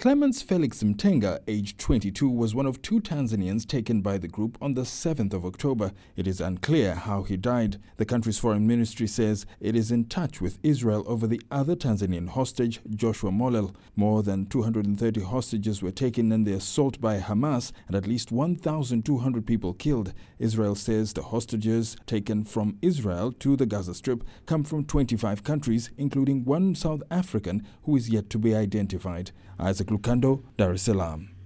Clemens Felix Mtenga, aged 22, was one of 2 Tanzanians taken by the group on the 7th of October. It is unclear how he died. The country's foreign ministry says it is in touch with Israel over the other Tanzanian hostage, Joshua Molel. More than 230 hostages were taken in the assault by Hamas and at least 1,200 people killed. Israel says the hostages taken from Israel to the Gaza Strip come from 25 countries, including one South African who is yet to be identified. Isaac Lukando, Dar es Salaam.